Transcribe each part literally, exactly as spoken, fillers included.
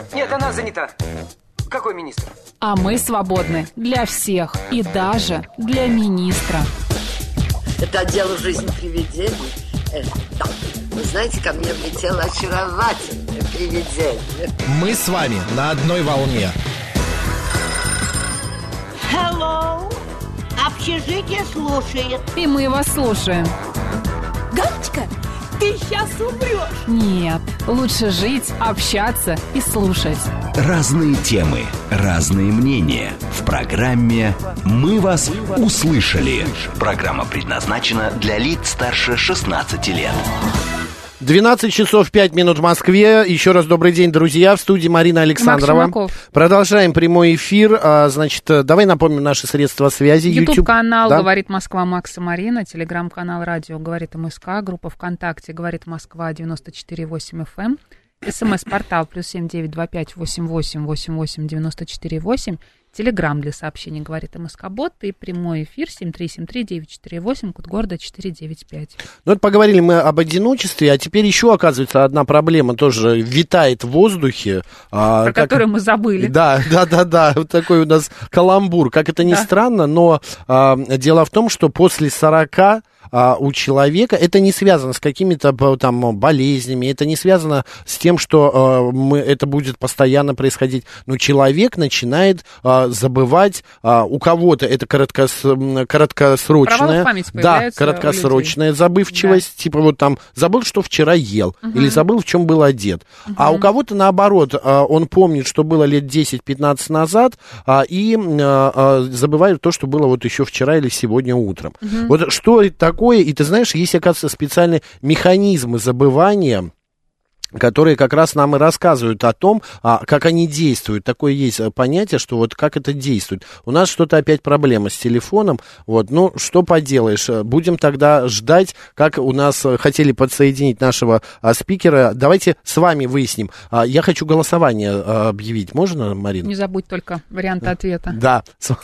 Нет, она занята. Какой министр? А мы свободны для всех и даже для министра. Это отдел «Жизнь привидений». Э, да. Вы знаете, ко мне влетело очаровательное привидение. Мы с вами на одной волне. Hello. Общежитие слушает. И мы вас слушаем. Галочка, ты сейчас умрешь. Нет, лучше жить, общаться и слушать. Разные темы, разные мнения. В программе «Мы вас услышали». Программа предназначена для лиц старше шестнадцати лет. двенадцать часов пять минут в Москве. Еще раз добрый день, друзья. В студии Марина Александрова. Продолжаем прямой эфир. А, значит, давай напомним наши средства связи. Ютуб-канал да? «Говорит Москва» Макс и Марина. Телеграм-канал «Радио Говорит МСК». Группа ВКонтакте «Говорит Москва» девяносто четыре восемь эф эм. СМС-портал плюс семь девять два пять восемь восемь восемь восемь девяносто четыре восемь. Телеграм для сообщений «Говорит МСК-бот» и прямой эфир семь три семь три девять четыре восемь, код города четыре девять пять. Ну, это поговорили мы об одиночестве, а теперь еще, оказывается, одна проблема тоже витает в воздухе. Про а, которую как... мы забыли. Да, да, да, да, вот такой у нас каламбур. Как это ни да. странно, но а, дело в том, что после сорока а, у человека, это не связано с какими-то там болезнями, это не связано с тем, что а, мы, это будет постоянно происходить, но человек начинает а, забывать, а, у кого-то это короткос, короткосрочная, да, короткосрочная забывчивость, да. Типа вот там забыл, что вчера ел, угу. или забыл, в чем был одет, угу. а у кого-то наоборот, а, он помнит, что было лет десять-пятнадцать назад, а, и а, а, забывает то, что было вот еще вчера или сегодня утром. Угу. Вот что это такое? И ты знаешь, есть, оказывается, специальные механизмы забывания, которые как раз нам и рассказывают о том, а, как они действуют. Такое есть понятие, что вот как это действует. У нас что-то опять проблема с телефоном. Вот, ну, что поделаешь. Будем тогда ждать, как у нас хотели подсоединить нашего а, спикера. Давайте с вами выясним. А, я хочу голосование а, объявить. Можно, Марина? Не забудь только варианты ответа. Да.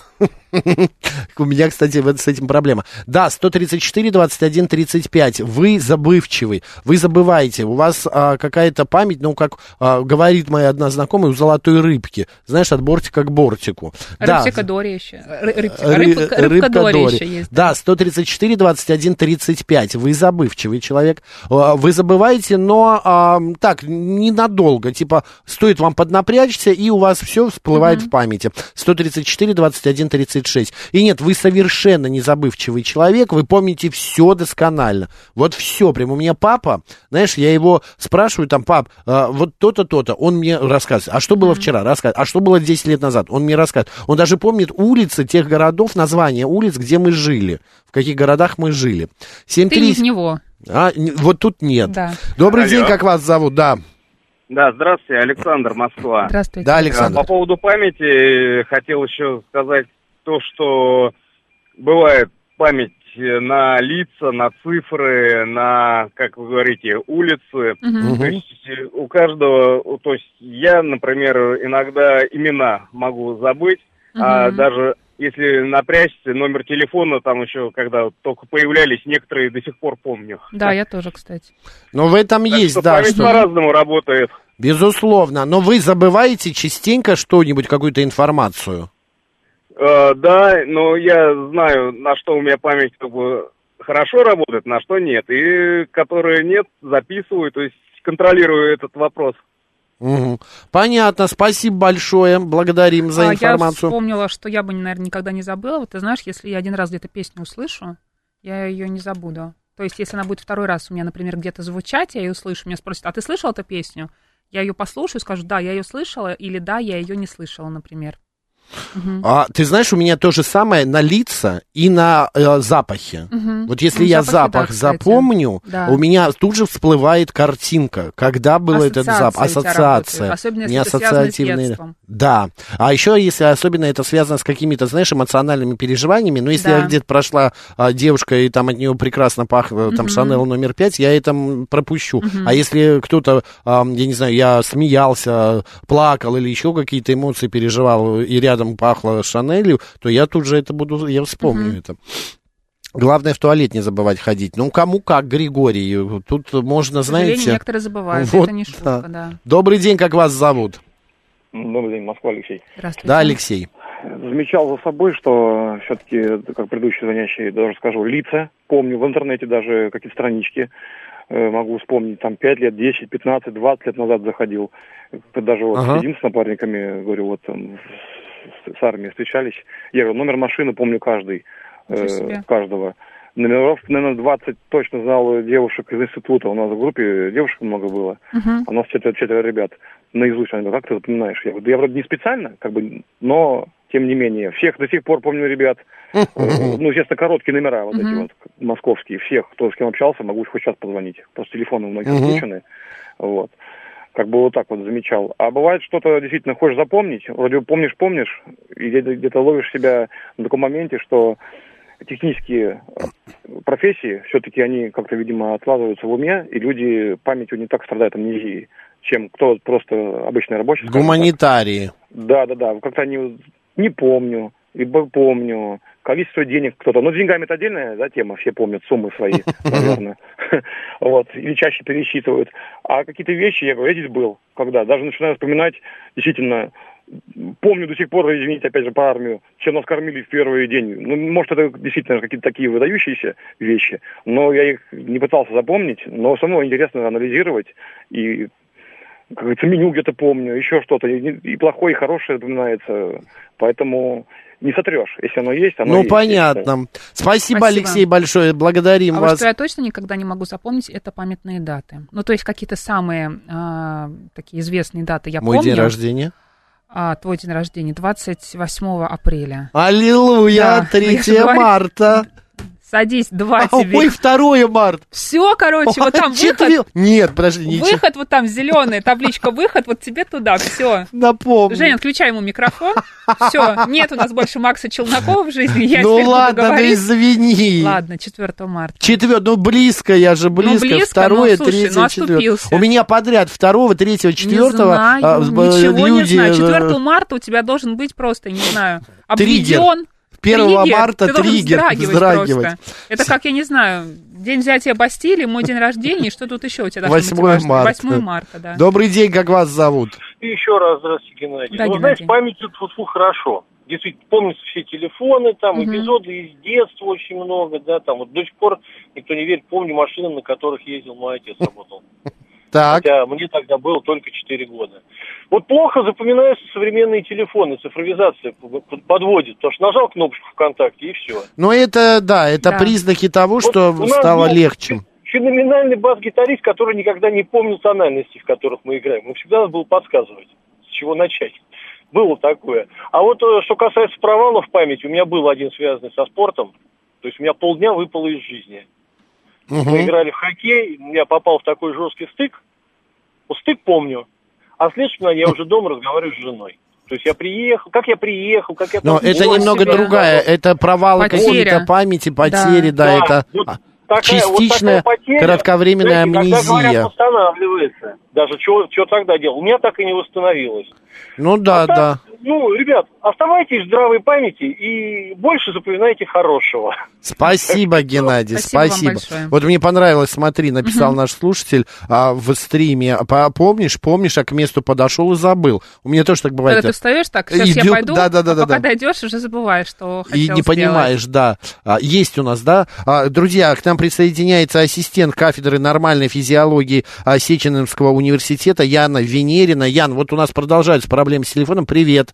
У меня, кстати, с этим проблема. Да, сто тридцать четыре двадцать один тридцать пять. Вы забывчивый, вы забываете. У вас а, какая-то память, ну, как а, говорит моя одна знакомая, у золотой рыбки. Знаешь, от бортика к бортику. Рыбка да. Дори еще. Рыбка, рыбка, рыбка Дори еще есть. Да, да, сто тридцать четыре двадцать один тридцать пять. Вы забывчивый человек. Вы забываете, но а, так, ненадолго. Типа, стоит вам поднапрячься, и у вас все всплывает mm-hmm. в памяти. сто тридцать четыре двадцать один тридцать шесть. И нет, вы совершенно незабывчивый человек, вы помните все досконально. Вот все, прям у меня папа, знаешь, я его спрашиваю, там, пап, а, вот то-то, то-то, он мне рассказывает. А что было mm-hmm. вчера? Рассказывает. А что было десять лет назад? Он мне рассказывает. Он даже помнит улицы тех городов, названия улиц, где мы жили, в каких городах мы жили. семь три... Ты из него. А, вот тут нет. Да. Добрый Алло. день, как вас зовут? Да. Да, здравствуйте, Александр, Москва. Здравствуйте. Да, Александр. По поводу памяти хотел еще сказать то, что бывает память на лица, на цифры, на, как вы говорите, улицы. Угу. То есть у каждого, то есть я, например, иногда имена могу забыть, угу. а даже если напрячься, номер телефона там еще, когда только появлялись, некоторые до сих пор помню. Да, я тоже, кстати. Но в этом так есть, что да. Память что... по-разному работает. Безусловно. Но вы забываете частенько что-нибудь, какую-то информацию? Э, да, но я знаю, на что у меня память как бы хорошо работает, на что нет. И которые нет, записываю, то есть контролирую этот вопрос. Угу. Понятно, спасибо большое, благодарим за а, информацию. Я вспомнила, что я бы, наверное, никогда не забыла. Вот ты знаешь, если я один раз где-то песню услышу, я ее не забуду. То есть, если она будет второй раз у меня, например, где-то звучать, я ее услышу, меня спросят, а ты слышал эту песню? Я ее послушаю, скажу, да, я ее слышала, или да, я ее не слышала, например. Угу. А, ты знаешь, у меня то же самое на лица и на э, запахи. Угу. Вот если ну, я запахи, запах да, запомню, да. у меня тут же всплывает картинка, когда был этот запах. Ассоциация. Особенно если не это связано с детством. Да. А еще если особенно это связано с какими-то, знаешь, эмоциональными переживаниями, ну если да. я где-то прошла а, девушка, и там от нее прекрасно пахло, там, Шанель номер пять, я это пропущу. Угу. А если кто-то, а, я не знаю, я смеялся, плакал или еще какие-то эмоции переживал, и рядом пахло Шанелью, то я тут же это буду, я вспомню uh-huh. это. Главное в туалет не забывать ходить. Ну, кому как, Григорий. Тут можно, знаете... К сожалению, некоторые забывают, вот, это не шутка, да. да. Добрый день, как вас зовут? Добрый день, Москва, Алексей. Здравствуйте. Да, Алексей. Замечал за собой, что все-таки, как предыдущие занятия, даже скажу, лица, помню, в интернете даже какие-то странички, э, могу вспомнить, там пять лет, десять, пятнадцать, двадцать лет назад заходил. Даже вот ага. сидим с напарниками, говорю, вот там с, с армией встречались. Я говорю, номер машины помню каждый, э, каждого. Номеров, наверное, двадцать точно знал девушек из института. У нас в группе девушек много было. Uh-huh. У нас четверо, четверо ребят. Наизусть. Они говорят, как ты запоминаешь? Я говорю, да я вроде не специально, как бы, но тем не менее. Всех до сих пор помню ребят. Uh-huh. Ну, естественно, короткие номера вот uh-huh. эти вот, московские. Всех, кто с кем общался, могу хоть сейчас позвонить. Просто телефоны у многих uh-huh. включены. Вот. Как бы вот так вот замечал. А бывает, что-то действительно хочешь запомнить. Вроде помнишь, помнишь, и где-то, где-то ловишь себя на таком моменте, что технические профессии, все-таки они как-то, видимо, откладываются в уме, и люди памятью не так страдают амнезией, чем кто просто обычный рабочий. Гуманитарии. Да, да, да. Как-то они не помню, либо помню. Количество денег кто-то. Ну, деньгами это отдельная, да, тема, все помнят суммы свои, наверное. Вот. Или чаще пересчитывают. А какие-то вещи, я говорю, я здесь был. Когда? Даже начинаю вспоминать, действительно, помню до сих пор, извините, опять же, по армию, чем нас кормили в первый день. Ну, может, это действительно какие-то такие выдающиеся вещи, но я их не пытался запомнить, но самому интересно анализировать. И, как говорится, меню где-то помню, еще что-то. И, и плохое, и хорошее запоминается. Поэтому не сотрешь. Если оно есть, оно ну, есть. Ну, понятно. Спасибо, Спасибо, Алексей, большое. Благодарим а вас. А вот что я точно никогда не могу запомнить, это памятные даты. Ну, то есть какие-то самые а, такие известные даты я Мой помню. день рождения? А, твой день рождения, двадцать восьмого апреля. Аллилуйя, да, третьего марта. Садись, два а, тебе. Ой, второе марта. Все, короче, вот там Четвер... выход. Нет, подожди, ничего. Выход вот там зеленая табличка выход, вот тебе туда, все. Напомню. Женя, отключай ему микрофон. Все, нет у нас больше Макса Челнокова в жизни. Я ну теперь ладно, буду говорить. Ну извини. Ладно, четвёртого марта. Четвёртого, ну близко, я же близко. Ну, близко, второе, ну, слушай, третье, ну, четвёртое. У меня подряд второго, третьего, четвёртого. Не знаю, а, ничего люди... не знаю. четвёртого марта у тебя должен быть просто, не знаю, обведен. первого триггер. марта Ты триггер, вздрагивать. вздрагивать. Это как, я не знаю, день взятия Бастилии, мой день рождения, и что тут еще у тебя должно быть восьмое марта. восьмое марта, да. Добрый день, как вас зовут? И еще раз, здравствуйте, Геннадий. Да, ну, Геннадий. знаете, памятью тьфу-тьфу хорошо. Действительно, помнятся все телефоны, там, Угу. эпизоды из детства очень много, да, там, вот до сих пор, никто не верит, помню машины, на которых ездил мой отец, работал. Так. Хотя мне тогда было только четыре года. Вот плохо запоминаются современные телефоны, цифровизация подводит, потому что нажал кнопочку ВКонтакте и все. Ну это, да, это да. признаки того, что вот стало легче. Феноменальный бас-гитарист, который никогда не помнил тональности, в которых мы играем. Ему всегда надо было подсказывать, с чего начать. Было такое. А вот что касается провалов в памяти, у меня был один связанный со спортом. То есть у меня полдня выпало из жизни. Угу. Мы играли в хоккей, я попал в такой жесткий стык. Вот стык помню. А следующий я уже дома разговариваю с женой. То есть я приехал, как я приехал, как я... Но там это был, немного себя... другая, это провалы какие-то памяти, потери, да, да, да это вот такая, частичная вот потеря, кратковременная знаете, амнезия. Когда говорят, восстанавливается. Даже что, что тогда делал? У меня так и не восстановилось. Ну да, а да. Так, ну, ребят, оставайтесь в здравой памяти и больше запоминайте хорошего. Спасибо, Геннадий, спасибо. спасибо. Вот мне понравилось, смотри, написал угу. наш слушатель а, в стриме, помнишь, помнишь, а к месту подошел и забыл. У меня тоже так бывает. Когда ты встаешь так, сейчас Иду, я пойду, да, да, да, а да, пока да. дойдешь, уже забываешь, что хотел И не сделать. понимаешь, да. А, есть у нас, да. А, друзья, к нам присоединяется ассистент кафедры нормальной физиологии а, Сеченовского университета Яна Венерина. Ян, вот у нас продолжаются проблемы с телефоном. Привет.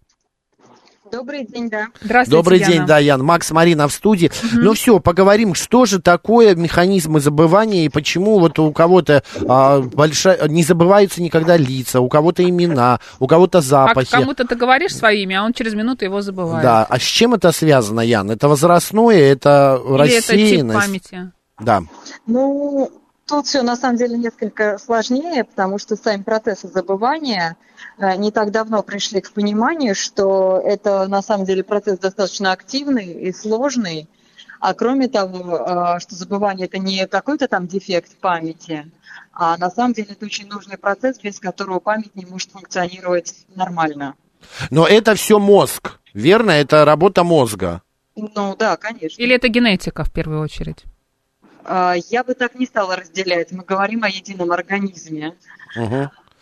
Добрый день, да. Здравствуйте, Добрый Яна. день, да, Ян. Макс, Марина в студии. Угу. Ну все, поговорим, что же такое механизмы забывания и почему вот у кого-то а, большая, не забываются никогда лица, у кого-то имена, у кого-то запахи. А кому-то ты говоришь свое имя, а он через минуту его забывает. Да, а с чем это связано, Ян? Это возрастное, это Или рассеянность? это тип памяти? Да. Ну, тут все на самом деле несколько сложнее, потому что сами процессы забывания не так давно пришли к пониманию, что это на самом деле процесс достаточно активный и сложный. А кроме того, что забывание это не какой-то там дефект памяти, а на самом деле это очень нужный процесс, без которого память не может функционировать нормально. Но это все мозг, верно? Это работа мозга. Ну да, конечно. Или это генетика в первую очередь? Я бы так не стала разделять. Мы говорим о едином организме. Угу.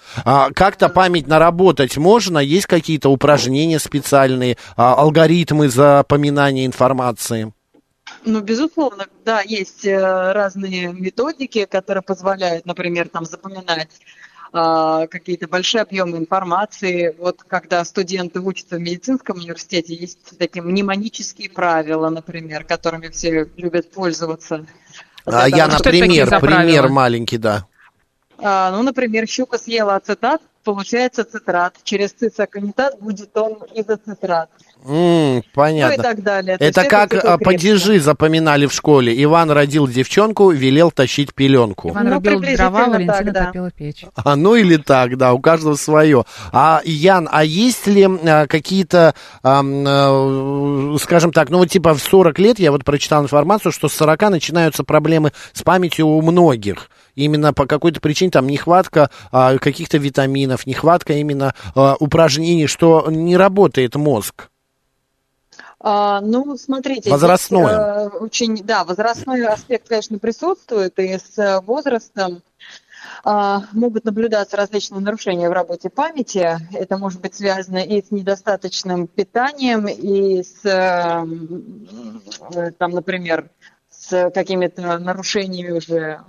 А, как-то память наработать можно? Есть какие-то упражнения специальные, а, алгоритмы запоминания информации? Ну, безусловно, да, есть разные методики, которые позволяют, например, там запоминать а, какие-то большие объемы информации. Вот когда студенты учатся в медицинском университете, есть такие мнемонические правила, например, которыми все любят пользоваться. А я, например, пример маленький, да. А, ну, например, щука съела ацетат, получается цитрат. Через цисоконитат будет он изоцитрат. Mm, понятно. Ну и так далее. Это как падежи запоминали в школе. Иван родил девчонку, велел тащить пеленку. Иван ну, рубил дрова, Валентина да. топила печь. А, ну или так, да, у каждого свое. А, Ян, а есть ли а, какие-то, а, а, скажем так, ну вот типа в сорок лет я вот прочитал информацию, что с сорока начинаются проблемы с памятью у многих. Именно по какой-то причине, там, нехватка а, каких-то витаминов, нехватка именно а, упражнений, что не работает мозг. А, ну, смотрите, возрастной. Здесь, э, очень, да, возрастной аспект, конечно, присутствует, и с возрастом э, могут наблюдаться различные нарушения в работе памяти. Это может быть связано и с недостаточным питанием, и с, э, там, например, с какими-то нарушениями уже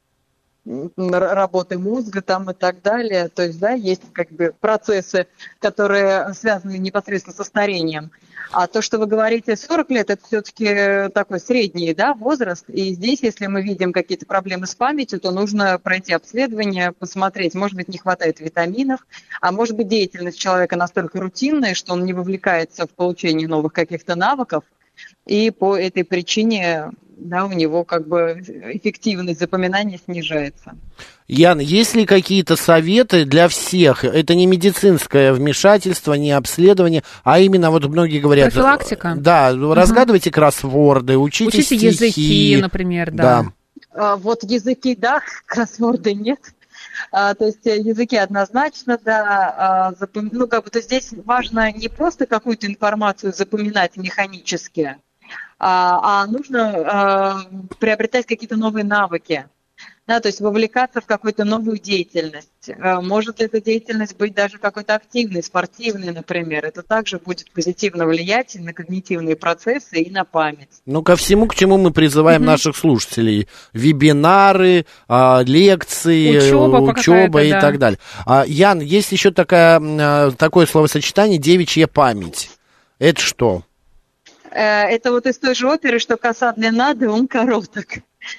работы мозга там и так далее. То есть, да, есть как бы процессы, которые связаны непосредственно со старением. А то, что вы говорите, сорок лет, это все-таки такой средний, да, возраст. И здесь, если мы видим какие-то проблемы с памятью, то нужно пройти обследование, посмотреть, может быть, не хватает витаминов, а может быть, деятельность человека настолько рутинная, что он не вовлекается в получение новых каких-то навыков, и по этой причине, да, у него как бы эффективность запоминания снижается. Ян, есть ли какие-то советы для всех? Это не медицинское вмешательство, не обследование, а именно, вот многие говорят... Профилактика. Да, разгадывайте угу. кроссворды, учите Учите стихи. языки, например, да. да. А, вот языки, да, кроссворды нет. А, то есть языки однозначно, да. А, запом... Ну, как бы, то здесь важно не просто какую-то информацию запоминать механически, а, а нужно а, приобретать какие-то новые навыки. Да, то есть вовлекаться в какую-то новую деятельность. Может эта деятельность быть даже какой-то активной, спортивной, например. Это также будет позитивно влиять на когнитивные процессы и на память. Ну, ко всему, к чему мы призываем mm-hmm. наших слушателей. Вебинары, а, лекции, учеба, учеба и да. так далее. А, Ян, есть еще такая, такое словосочетание «девичья память». Это что? Это вот из той же оперы, что коса длинна, да ум короток.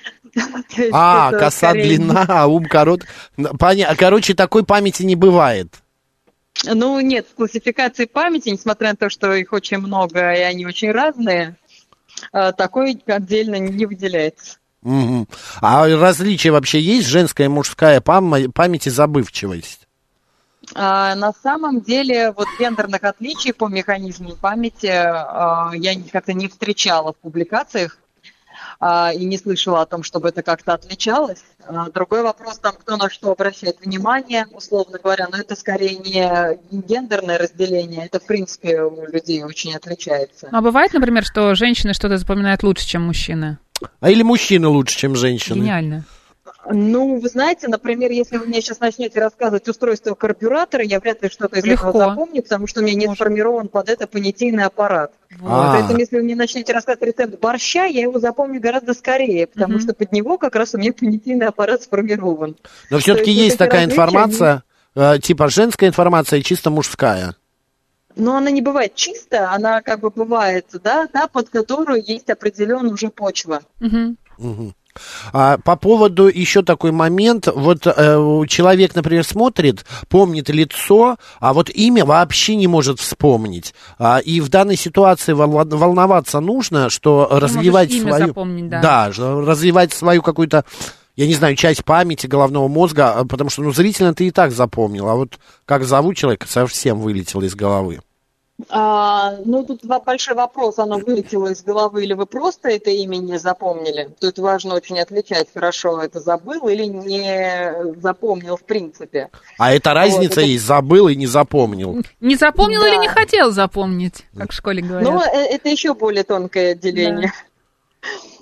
А, коса скорее... длина, а ум корот. Понятно. Короче, такой памяти не бывает. Ну, нет, в классификации памяти, несмотря на то, что их очень много и они очень разные, такой отдельно не выделяется. Угу. А различия вообще есть? Женская и мужская пам- память и забывчивость? А, на самом деле, вот гендерных отличий по механизму памяти а, я как-то не встречала в публикациях. И не слышала о том, чтобы это как-то отличалось. Другой вопрос, там, кто на что обращает внимание, условно говоря, но это скорее не гендерное разделение, это, в принципе, у людей очень отличается. А бывает, например, что женщины что-то запоминают лучше, чем мужчины? А или мужчины лучше, чем женщины? Гениально. Ну, вы знаете, например, если вы мне сейчас начнете рассказывать устройство карбюратора, я вряд ли что-то из Легко. этого запомню, потому что у меня не Может. сформирован под это понятийный аппарат. Вот. Поэтому, если вы мне начнете рассказывать рецепт борща, я его запомню гораздо скорее, потому mm-hmm. что под него как раз у меня понятийный аппарат сформирован. Но все-таки есть, есть такая информация, они... типа женская информация и чисто мужская. Но она не бывает чисто, она как бы бывает, да, та, под которую есть определенная уже почва. Mm-hmm. Mm-hmm. А, по поводу еще такой момент, вот э, человек, например, смотрит, помнит лицо, а вот имя вообще не может вспомнить. А, и в данной ситуации вол- волноваться нужно, что Ты развивать свою, запомнить, да. да, развивать свою какую-то, я не знаю, часть памяти головного мозга, потому что, ну, зрительно ты и так запомнил, а вот как зовут человека, совсем вылетело из головы. А, ну, тут большой вопрос, оно вылетело из головы, или вы просто это имя не запомнили. Тут важно очень отличать, хорошо это забыл или не запомнил в принципе. А это разница вот, есть, это... забыл и не запомнил. Не запомнил да. или не хотел запомнить, как в школе говорят. Ну, это еще более тонкое деление.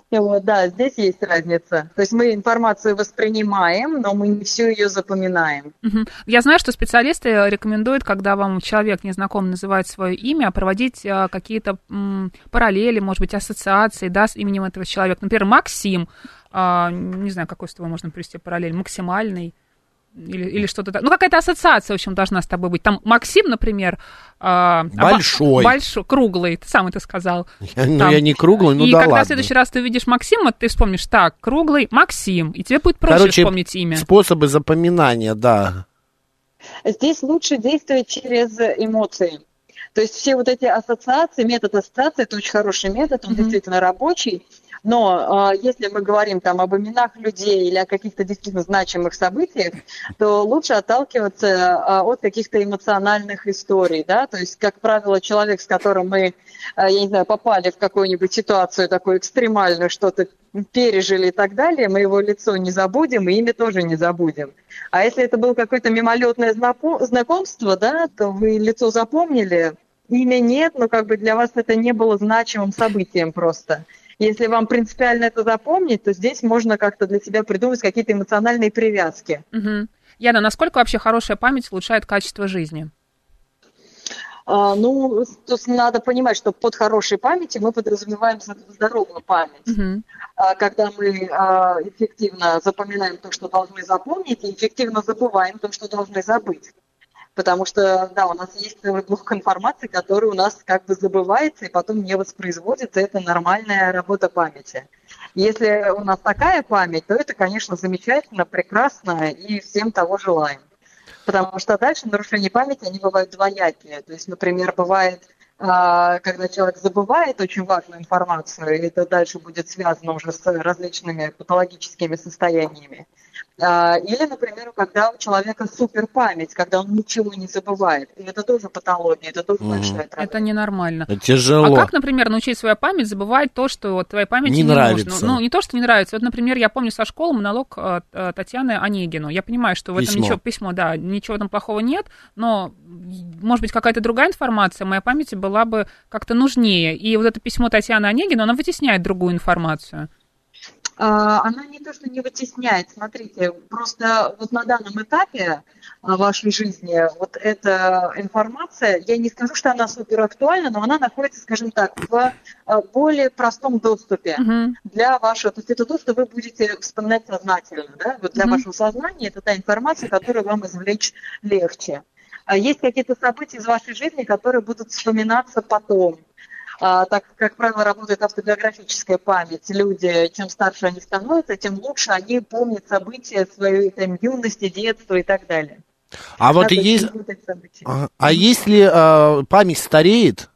Вот, да, здесь есть разница. То есть мы информацию воспринимаем, но мы не всю ее запоминаем. Угу. Я знаю, что специалисты рекомендуют, когда вам человек незнакомый называет свое имя, проводить а, какие-то м, параллели, может быть, ассоциации, да, с именем этого человека. Например, Максим, а, не знаю, какой с тобой можно привести параллель, максимальный. Или, или что-то так. Ну, какая-то ассоциация, в общем, должна с тобой быть. Там Максим, например... Э, большой. Большой, круглый, ты сам это сказал. Ну, там. Я не круглый, ну и да ладно. И когда в следующий раз ты увидишь Максима, ты вспомнишь, так, круглый Максим, и тебе будет проще Короче, вспомнить имя. Способы запоминания, да. Здесь лучше действовать через эмоции. То есть все вот эти ассоциации, метод ассоциации, это очень хороший метод, он mm-hmm. действительно рабочий. Но э, если мы говорим там об именах людей или о каких-то действительно значимых событиях, то лучше отталкиваться э, от каких-то эмоциональных историй, да, то есть, как правило, человек, с которым мы, э, я не знаю, попали в какую-нибудь ситуацию такую экстремальную, что-то пережили и так далее, мы его лицо не забудем и имя тоже не забудем. А если это было какое-то мимолетное знакомство, да, то вы лицо запомнили, имя нет, но как бы для вас это не было значимым событием просто. Если вам принципиально это запомнить, то здесь можно как-то для себя придумать какие-то эмоциональные привязки. Угу. Яна, насколько вообще хорошая память улучшает качество жизни? А, ну, то есть надо понимать, что под хорошей памятью мы подразумеваем здоровую память. Угу. А, когда мы а, эффективно запоминаем то, что должны запомнить, и эффективно забываем то, что должны забыть. Потому что, да, у нас есть целый блок информации, который у нас как бы забывается и потом не воспроизводится. Это нормальная работа памяти. Если у нас такая память, то это, конечно, замечательно, прекрасно и всем того желаем. Потому что дальше нарушения памяти, они бывают двоякие. То есть, например, бывает, когда человек забывает очень важную информацию, и это дальше будет связано уже с различными патологическими состояниями. Или, например, когда у человека суперпамять, когда он ничего не забывает. И это тоже патология, это тоже mm-hmm. большая травма. Это ненормально. Это тяжело. А как, например, научить свою память забывать то, что вот твоей памяти не, не нравится? Нужно? Ну, не то, что не нравится. Вот, например, я помню со школы монолог Татьяны Онегину. Я понимаю, что в этом письмо. ничего, письмо, да, ничего там плохого нет, но, может быть, какая-то другая информация моей памяти была бы как-то нужнее. И вот это письмо Татьяны Онегину, оно вытесняет другую информацию. Она не то, что не вытесняет, смотрите, просто вот на данном этапе вашей жизни вот эта информация, я не скажу, что она супер актуальна, но она находится, скажем так, в более простом доступе uh-huh. для вашего, то есть это то, что вы будете вспоминать сознательно, да, вот для uh-huh. вашего сознания это та информация, которую вам извлечь легче. А есть какие-то события из вашей жизни, которые будут вспоминаться потом. А, так, как правило, работает автобиографическая память. Люди, чем старше они становятся, тем лучше они помнят события своей там, юности, детства и так далее. А вот есть... А, а если а, память стареет?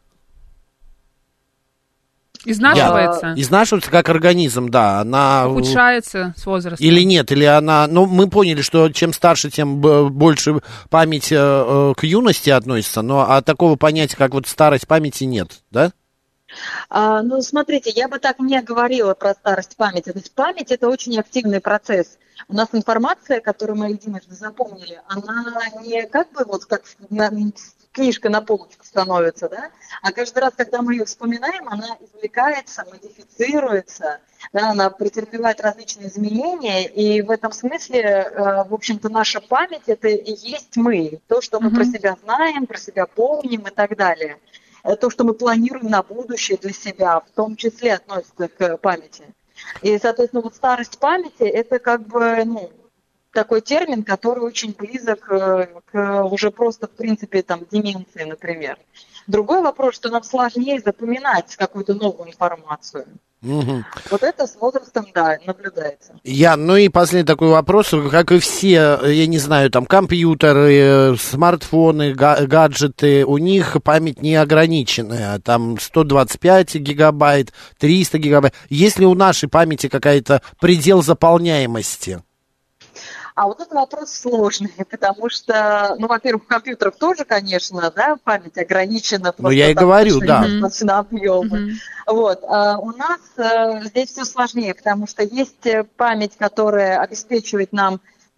Изнашивается. Я, изнашивается как организм, да. Она... Ухудшается с возрастом. Или нет, или она... Ну, мы поняли, что чем старше, тем больше память э, к юности относится, но а такого понятия, как вот старость памяти, нет, да? А, ну, смотрите, я бы так не говорила про старость памяти. То есть память – это очень активный процесс. У нас информация, которую мы единожды запомнили, она не как бы вот как на, книжка на полочку становится, да, а каждый раз, когда мы ее вспоминаем, она извлекается, модифицируется, да, она претерпевает различные изменения, и в этом смысле, э, в общем-то, наша память – это и есть мы, то, что мы mm-hmm. про себя знаем, про себя помним и так далее. То, что мы планируем на будущее для себя, в том числе относится к памяти. И, соответственно, вот старость памяти – это как бы, ну, такой термин, который очень близок к уже просто, в принципе, там, деменции, например. Другой вопрос, что нам сложнее запоминать какую-то новую информацию. Угу. Вот это с возрастом, да, наблюдается. Я, ну и последний такой вопрос, как и все, я не знаю, там компьютеры, смартфоны, гаджеты, у них память не ограниченная, там сто двадцать пять гигабайт, триста гигабайт. Есть ли у нашей памяти какая-то предел заполняемости? А вот этот вопрос сложный, потому что, ну, во-первых, в компьютерах тоже, конечно, да, память ограничена. Ну, я и говорю, да. Достаточно объемы. Mm-hmm. Вот. А у нас а, здесь все сложнее, потому что есть память, которая обеспечивает нам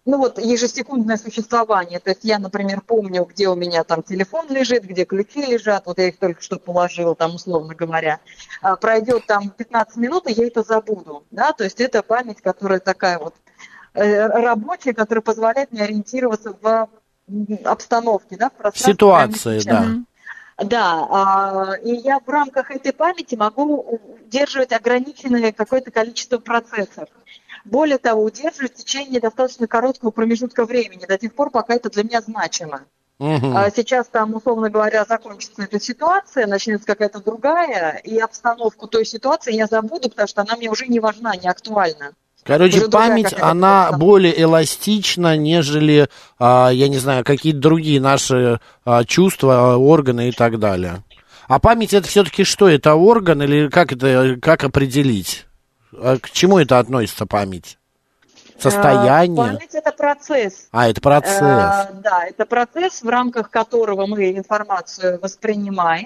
ну вот ежесекундное существование. То есть я, например, помню, где у меня там телефон лежит, где ключи лежат, вот я их только что положила, там, условно говоря. А, пройдет там пятнадцать минут, и я это забуду, да, то есть это память, которая такая вот э, рабочая, которая позволяет мне ориентироваться в обстановке, да, в пространстве. Ситуации, да. Да, а, и я в рамках этой памяти могу удерживать ограниченное какое-то количество процессов. Более того, удерживать в течение достаточно короткого промежутка времени, до тех пор, пока это для меня значимо. Угу. А сейчас там, условно говоря, закончится эта ситуация, начнется какая-то другая, и обстановку той ситуации я забуду, потому что она мне уже не важна, не актуальна. Короче, уже память, она более эластична, нежели, а, я не знаю, какие-то другие наши а, чувства, органы и так далее. А память это все-таки что? Это орган или как это, как определить? К чему это относится, память? Состояние? Память – это процесс. А, это процесс. А, да, это процесс, в рамках которого мы информацию воспринимаем,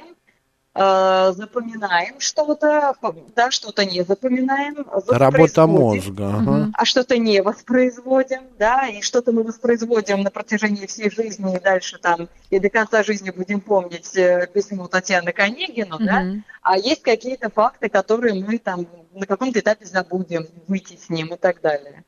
запоминаем что-то, да, что-то не запоминаем, работа мозга, ага. А что-то не воспроизводим, да, и что-то мы воспроизводим на протяжении всей жизни, и дальше там, и до конца жизни будем помнить письмо Татьяны к Онегину, угу. да, а есть какие-то факты, которые мы там на каком-то этапе забудем, вытесним и так далее.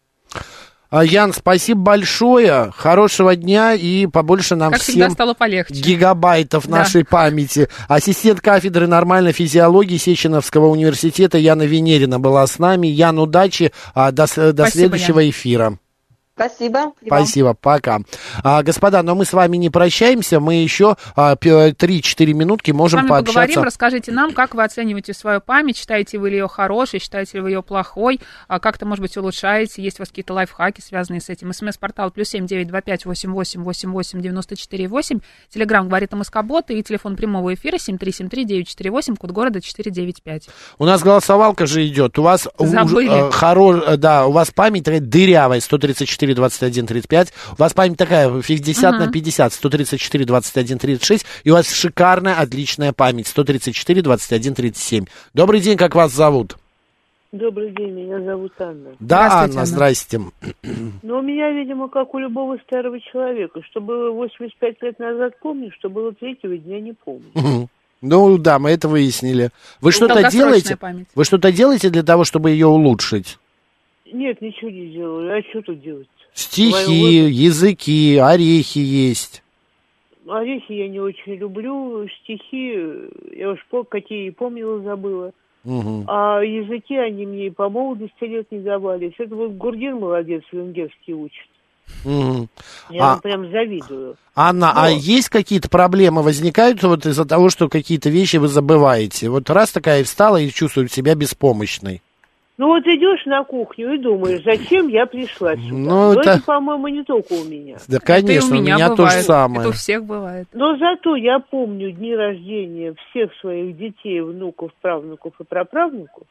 Ян, спасибо большое, хорошего дня и побольше нам как всем стало полегче. Гигабайтов да. нашей памяти. Ассистент кафедры нормальной физиологии Сеченовского университета Яна Венерина была с нами. Ян, удачи, до, до Спасибо, следующего Ян. эфира. Спасибо. Спасибо, пока. А, господа, но мы с вами не прощаемся, мы еще а, три-четыре минутки можем с вами пообщаться. Поговорим, расскажите нам, как вы оцениваете свою память, считаете вы ли ее хорошей, считаете ли вы ее плохой, а как-то, может быть, улучшаете, есть у вас какие-то лайфхаки, связанные с этим. СМС-портал плюс семь девять два пять восемь восемь восемь восемь девяносто четыре восемь, телеграмм говорит МСК-бот и телефон прямого эфира семь три семь три девять четыре восемь, код города четыреста девяносто пять. У нас голосовалка же идет, у вас Забыли. Уж, э, хоро... да, у вас память такая дырявая, сто тридцать четыре двадцать один тридцать пять. У вас память такая пятьдесят uh-huh. на пятьдесят, сто тридцать четыре двадцать один тридцать шесть. И у вас шикарная, отличная память, сто тридцать четыре двадцать один тридцать семь. Добрый день, как вас зовут? Добрый день, меня зовут Анна. Да, Анна, здрасте. Ну, у меня, видимо, как у любого старого человека, что было восемьдесят пять лет назад, помню, что было третьего дня, не помню. Uh-huh. Ну, да, мы это выяснили. Вы что-то делаете? Память. Вы что-то делаете для того, чтобы ее улучшить? Нет, ничего не делаю. А что тут делать? Стихи, языки, орехи есть. Орехи я не очень люблю, стихи, я уж какие помнила, забыла. Угу. А языки они мне по молодости лет не давали. Это вот Гурдин молодец, венгерский учит. Угу. Я а, прям завидую. Анна, Но... а есть какие-то проблемы возникают вот из-за того, что какие-то вещи вы забываете? Вот раз такая встала и чувствует себя беспомощной. Ну вот идешь на кухню и думаешь, зачем я пришла сюда. Ну, это... это, по-моему, не только у меня. Да, конечно, у меня, у меня то же самое. Это у всех бывает. Но зато я помню дни рождения всех своих детей, внуков, правнуков и праправнуков.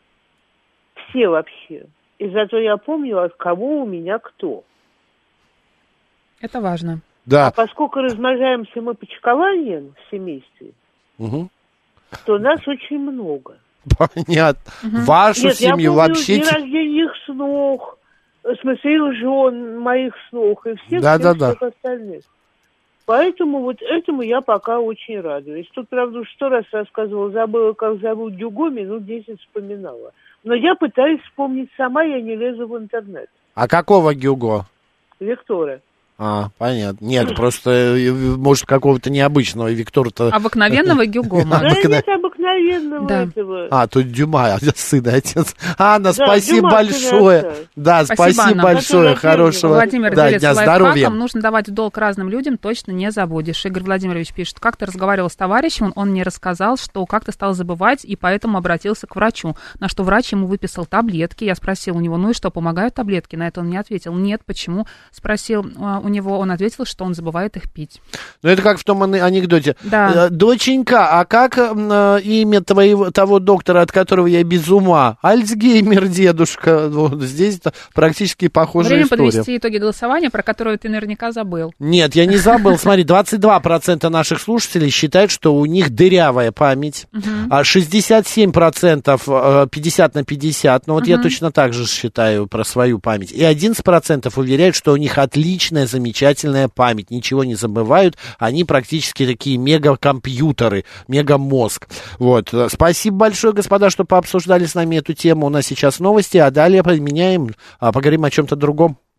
Все вообще. И зато я помню, от кого у меня кто. Это важно. Да. А поскольку размножаемся мы почкованием в семействе, угу. то нас очень много. Понятно. Угу. Вашу Нет, семью я вообще... Нет, я помню дни рождения их снох, в смысле их жен, моих снох, и всех, да, всех, да, да. всех остальных. Поэтому вот этому я пока очень радуюсь. Тут, правда, сто раз рассказывала, забыла, как зовут Гюго, минут десять вспоминала. Но я пытаюсь вспомнить сама, я не лезу в интернет. А какого Гюго? Виктора. А, понятно. Нет, просто, может, какого-то необычного Виктора-то... Обыкновенного Гюго. Да нет обыкновенного да. этого. А, тут Дюма, сын, отец. Анна, да, спасибо Дюма, большое. Да, спасибо, спасибо большое. Хорошего Владимир да, дня здоровья. Нужно давать в долг разным людям, точно не забудешь. Игорь Владимирович пишет, как-то разговаривал с товарищем, он мне рассказал, что как-то стал забывать, и поэтому обратился к врачу. На что врач ему выписал таблетки. Я спросил у него, ну и что, помогают таблетки? На это он мне ответил, нет, почему? Спросил у него, он ответил, что он забывает их пить. Ну, это как в том анекдоте. Да. Доченька, а как э, имя твоего, того доктора, от которого я без ума. Альцгеймер, дедушка. Вот здесь практически похожая Время история. подвести итоги голосования, про которое ты наверняка забыл. Нет, я не забыл. Смотри, двадцать два процента наших слушателей считают, что у них дырявая память. Uh-huh. шестьдесят семь процентов пятьдесят на пятьдесят. Ну вот uh-huh. я точно так же считаю про свою память. И одиннадцать процентов уверяют, что у них отличная, замечательная память. Ничего не забывают. Они практически такие мегакомпьютеры, мегамозг. Вот. Спасибо большое, господа, что пообсуждали с нами эту тему. У нас сейчас новости, а далее поменяем, поговорим о чем-то другом.